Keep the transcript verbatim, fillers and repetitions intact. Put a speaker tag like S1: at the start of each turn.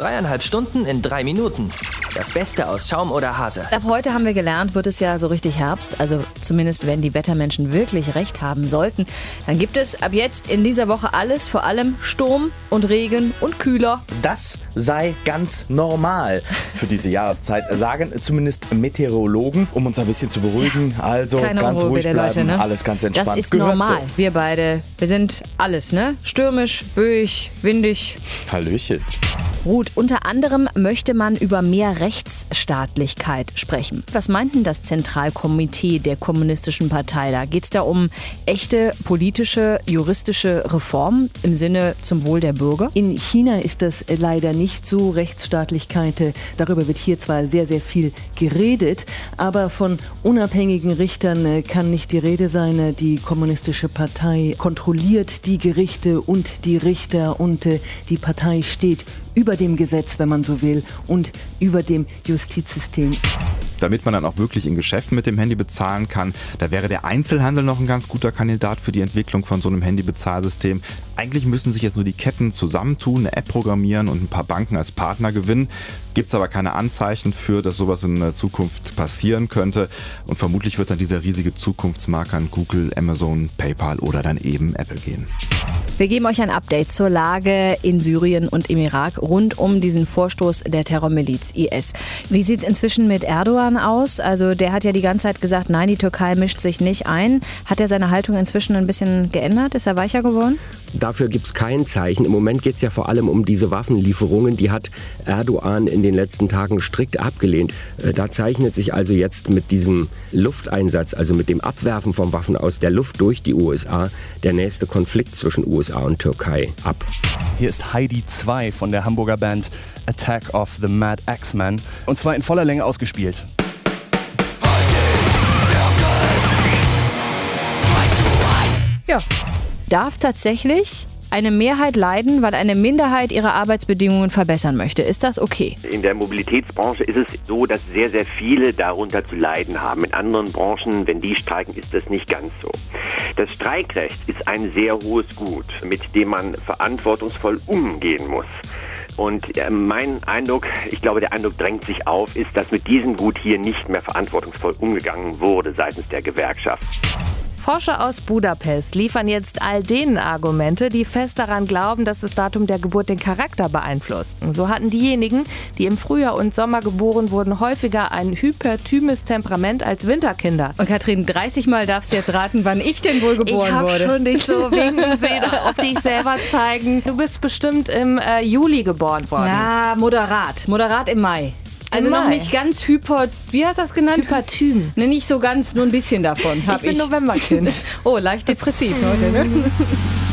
S1: Dreieinhalb Stunden in drei Minuten. Das Beste aus Schaum oder Hase.
S2: Ab heute haben wir gelernt, wird es ja so richtig Herbst. Also zumindest, wenn die Wettermenschen wirklich recht haben sollten. Dann gibt es ab jetzt in dieser Woche alles, vor allem Sturm und Regen und kühler.
S3: Das sei ganz normal für diese Jahreszeit, sagen zumindest Meteorologen, um uns ein bisschen zu beruhigen. Also
S2: Keine
S3: ganz
S2: Unruhe,
S3: ruhig
S2: bitte,
S3: bleiben,
S2: Leute, ne?
S3: alles ganz entspannt.
S2: Das ist
S3: Gehört
S2: normal.
S3: so.
S2: Wir beide, wir sind alles, ne? Stürmisch, böig, windig.
S3: Hallöchen.
S2: Ruth, unter anderem möchte man über mehr Rechtsstaatlichkeit sprechen. Was meint denn das Zentralkomitee der Kommunistischen Partei da? Geht es da um echte politische, juristische Reformen im Sinne zum Wohl der Bürger?
S4: In China ist das leider nicht so. Rechtsstaatlichkeit, darüber wird hier zwar sehr, sehr viel geredet, aber von unabhängigen Richtern kann nicht die Rede sein. Die Kommunistische Partei kontrolliert die Gerichte und die Richter und die Partei steht über dem Gesetz, wenn man so will, und über dem Justizsystem.
S5: Damit man dann auch wirklich in Geschäften mit dem Handy bezahlen kann, da wäre der Einzelhandel noch ein ganz guter Kandidat für die Entwicklung von so einem Handybezahlsystem. Eigentlich müssen sich jetzt nur die Ketten zusammentun, eine App programmieren und ein paar Banken als Partner gewinnen. Gibt es aber keine Anzeichen für, dass sowas in der Zukunft passieren könnte. Und vermutlich wird dann dieser riesige Zukunftsmarkt an Google, Amazon, PayPal oder dann eben Apple gehen.
S2: Wir geben euch ein Update zur Lage in Syrien und im Irak rund um diesen Vorstoß der Terrormiliz I S. Wie sieht es inzwischen mit Erdogan aus? Also der hat ja die ganze Zeit gesagt, nein, die Türkei mischt sich nicht ein. Hat er seine Haltung inzwischen ein bisschen geändert? Ist er weicher geworden?
S6: Dafür gibt es kein Zeichen. Im Moment geht es ja vor allem um diese Waffenlieferungen. Die hat Erdogan in den letzten Tagen strikt abgelehnt. Da zeichnet sich also jetzt mit diesem Lufteinsatz, also mit dem Abwerfen von Waffen aus der Luft durch die U S A, der nächste Konflikt zwischen U S A und Türkei ab.
S7: Hier ist Heidi zwei von der Hamburger Band Attack of the Mad Axeman. Und zwar in voller Länge ausgespielt.
S2: Ja. Darf tatsächlich eine Mehrheit leiden, weil eine Minderheit ihre Arbeitsbedingungen verbessern möchte. Ist das okay?
S8: In der Mobilitätsbranche ist es so, dass sehr, sehr viele darunter zu leiden haben. In anderen Branchen, wenn die streiken, ist das nicht ganz so. Das Streikrecht ist ein sehr hohes Gut, mit dem man verantwortungsvoll umgehen muss. Und mein Eindruck, ich glaube, der Eindruck drängt sich auf, ist, dass mit diesem Gut hier nicht mehr verantwortungsvoll umgegangen wurde seitens der Gewerkschaft.
S9: Forscher aus Budapest liefern jetzt all denen Argumente, die fest daran glauben, dass das Datum der Geburt den Charakter beeinflusst. So hatten diejenigen, die im Frühjahr und Sommer geboren wurden, häufiger ein hyperthymes Temperament als Winterkinder.
S2: Und Katrin, dreißig Mal darfst du jetzt raten, wann ich denn wohl geboren
S9: ich hab
S2: wurde.
S9: Ich habe schon dich so winken sehen, auf dich selber zeigen. Du bist bestimmt im äh, Juli geboren worden.
S2: Ja, moderat. Moderat im Mai. Also
S9: Im
S2: noch
S9: Mai.
S2: nicht ganz hyper, wie hast du das genannt?
S9: Hyperthym.
S2: Ne, nicht so ganz, nur ein bisschen davon. Hab
S9: ich bin
S2: ich.
S9: Novemberkind.
S2: Oh, leicht depressiv heute, ne?